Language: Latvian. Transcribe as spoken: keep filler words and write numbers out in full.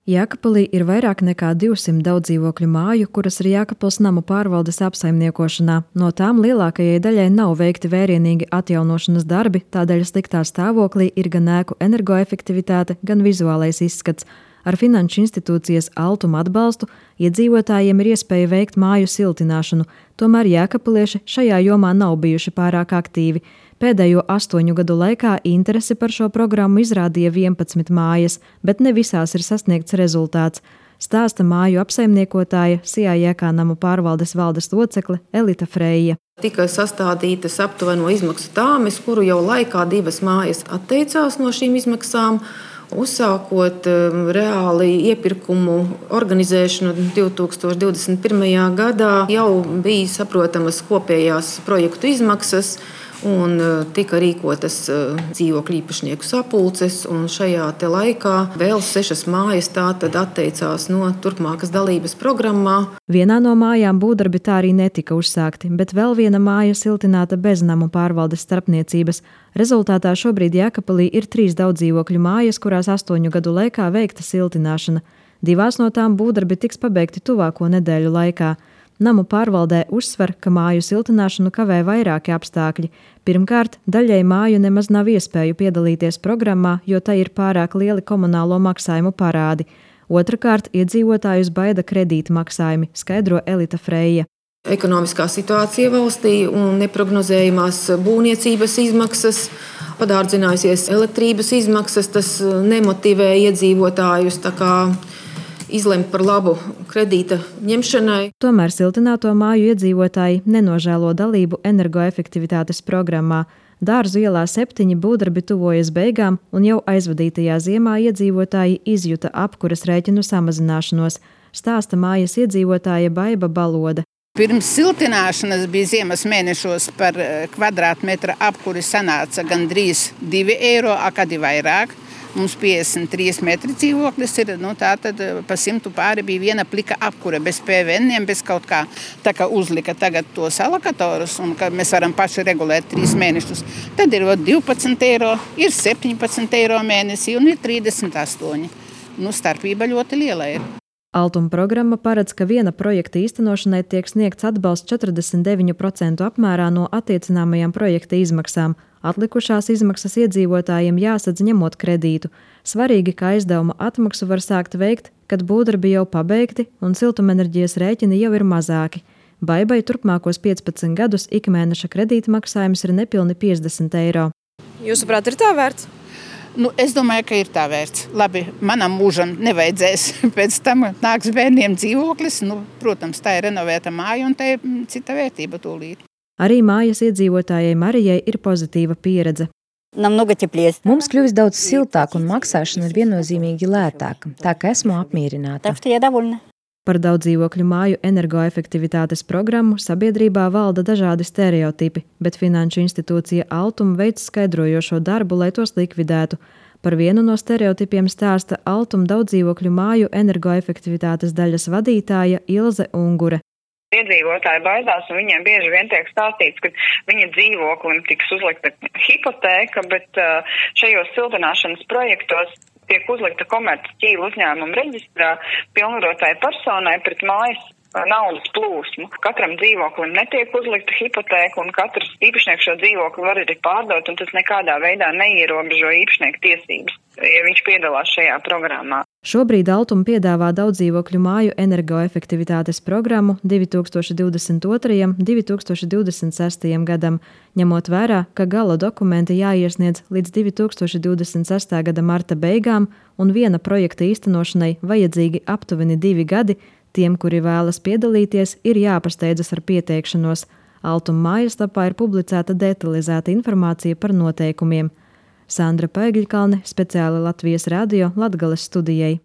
Jēkabpilī ir vairāk nekā divsimt daudzdzīvokļu māju, kuras ir Jēkabpils namu pārvaldes apsaimniekošanā. No tām lielākajai daļai nav veikti vērienīgi atjaunošanas darbi, tādēļ sliktā stāvoklī ir gan ēku energoefektivitāte, gan vizuālais izskats. Ar finanšu institūcijas Altum atbalstu iedzīvotājiem ir iespēja veikt māju siltināšanu, tomēr jēkabpilieši šajā jomā nav bijuši pārāk aktīvi. Pēdējo astoņu gadu laikā interesi par šo programmu izrādīja vienpadsmit mājas, bet ne visās ir sasniegts rezultāts, stāsta māju apsaimniekotāja Sijā Jēkā namu pārvaldes valdes locekle Elita Freija. Tika sastādītas aptuveno izmaksu tāmes, kuru jau laikā divas mājas atteicās no šīm izmaksām. Uzsākot reāli iepirkumu organizēšanu divi tūkstoši divdesmit pirmajā gadā, jau bija saprotamas kopējās projektu izmaksas un tika rīkotas dzīvokļu īpašnieku sapulces. Šajā laikā vēl sešas mājas tātad atteicās no turpmākas dalības programmā. Vienā no mājām būvdarbi tā arī netika uzsākti, bet vēl viena māja siltināta bez namu pārvaldes starpniecības. Rezultātā šobrīd Jēkabpilī ir trīs daudzdzīvokļu mājas, kurās astoņu gadu laikā veikta siltināšana. Divās no tām būvdarbi tiks pabeigti tuvāko nedēļu laikā. Namu pārvaldē uzsver, ka māju siltināšanu kavē vairāki apstākļi. Pirmkārt, daļai māju nemaz nav iespēju piedalīties programmā, jo tai ir pārāk lieli komunālo maksājumu parādi. Otrakārt, iedzīvotājus baida kredīta maksājumi, skaidro Elita Freija. Ekonomiskā situācija valstī un neprognozējumās būvniecības izmaksas, padārdzinājusies elektrības izmaksas, tas nemotivē iedzīvotājus tā kā izlemt par labu kredīta ņemšanai. Tomēr siltināto māju iedzīvotāji nenožēlo dalību energoefektivitātes programmā. Dārzu ielā septiņi būvdarbi tuvojas beigām, un jau aizvadītajā ziemā iedzīvotāji izjuta apkuras rēķinu samazināšanos, stāsta mājas iedzīvotāja Baiba Baloda. Pirms siltināšanas bija ziemas mēnešos par kvadrātmetra apkuri sanāca gandrīz divi eiro, akadi vairāk. Mums piecdesmit trīs metri dzīvoklis ir, nu tā tad pa simtu pāri bija viena plika apkure bez P V N-iem, bez kaut kā. Tā kā uzlika tagad tos alakatorus un ka mēs varam paši regulēt trīs mēnešus. Tad ir divpadsmit eiro, ir septiņpadsmit eiro mēnesī un ir trīsdesmit astoņi. Nu starpība ļoti liela ir. Altuma programma paredz, ka viena projekta īstenošanai tiek sniegts atbalsts četrdesmit deviņu procentu apmērā no attiecināmajām projekta izmaksām. Atlikušās izmaksas iedzīvotājiem jāsadz ņemot kredītu. Svarīgi, ka aizdevuma atmaksu var sākt veikt, kad būvdarbi jau pabeigti un siltumenerģijas rēķini jau ir mazāki. Baibai turpmākos piecpadsmit gadus ikmēneša kredīta maksājums ir nepilni piecdesmit eiro. Jūsuprāt, ir tā vērts? Nu, es domāju, ka ir tā vērts. Labi, manam mūžam nevajadzēs. Pēc tam nāks bērniem dzīvoklis. Nu, protams, tā ir renovēta māja un tā ir cita vērtība tūlīt. Arī mājas iedzīvotājai Marijai ir pozitīva pieredze. Mums kļuvis daudz siltāk un maksāšana ir viennozīmīgi lētāka, tā ka esmu apmierināta. Par daudzdzīvokļu māju energoefektivitātes programmu sabiedrībā valda dažādi stereotipi, bet finanšu institūcija Altum veic skaidrojošo darbu, lai tos likvidētu. Par vienu no stereotipiem stāsta Altum daudzdzīvokļu māju energoefektivitātes daļas vadītāja Ilze Ungure. Iedzīvotāji baidās, un viņiem bieži vien tiek stāstīts, ka viņa dzīvoklim tiks uzlikta hipotēka, bet šajos siltināšanas projektos tiek uzlikta komerces ķīla uzņēmuma reģistrā pilnvarotai personai pret mājas naudas plūsmu. Katram dzīvoklim netiek uzlikta hipotēka, un katrs īpašnieks šo dzīvokli var arī pārdot, un tas nekādā veidā neierobežo īpašnieku tiesības, ja viņš piedalās šajā programmā. Šobrīd Altum piedāvā daudzdzīvokļu māju energoefektivitātes programmu divi tūkstoši divdesmit otrajam un divi tūkstoši divdesmit sestajam gadam, ņemot vērā, ka gala dokumenti jāiesniedz līdz divi tūkstoši divdesmit sestā gada marta beigām un viena projekta īstenošanai vajadzīgi aptuveni divi gadi. Tiem, kuri vēlas piedalīties, ir jāpasteidzas ar pieteikšanos. Altuma mājaslapā ir publicēta detalizēta informācija par noteikumiem. Sandra Paigļkalne, speciāli Latvijas radio Latgales studijai.